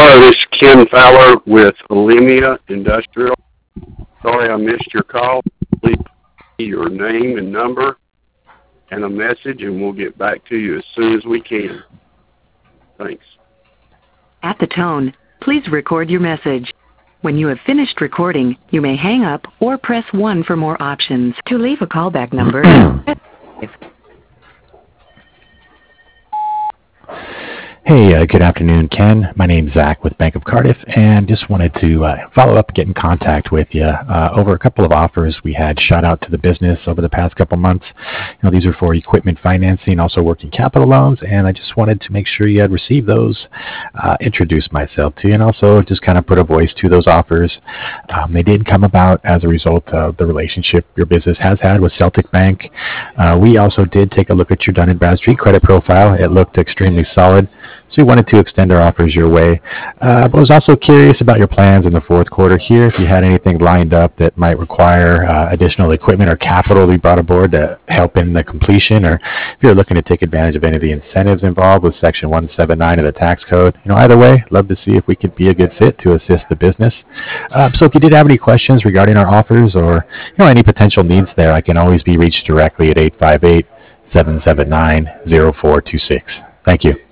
Hello, this is Ken Fowler with Alemia Industrial. Sorry I missed your call. Please leave your name and number and a message, and we'll get back to you as soon as we can. Thanks. At the tone, please record your message. When you have finished recording, you may hang up or press 1 for more options. To leave a callback number, press 5. Hey, good afternoon, Ken. My name's Zach with Bank of Cardiff, and just wanted to follow up, get in contact with you over a couple of offers we had shot out to the business over the past couple months. These are for equipment financing, also working capital loans, and I just wanted to make sure you had received those, introduce myself to you, and also just kind of put a voice to those offers. They did come about as a result of the relationship your business has had with Celtic Bank. We also did take a look at your Dun & Bradstreet credit profile. It looked extremely solid. So we wanted to extend our offers your way. But I was also curious about your plans in the fourth quarter here, if you had anything lined up that might require additional equipment or capital we brought aboard to help in the completion, or if you're looking to take advantage of any of the incentives involved with Section 179 of the tax code. Either way, love to see if we could be a good fit to assist the business. So if you did have any questions regarding our offers or any potential needs there, I can always be reached directly at 858-779-0426. Thank you.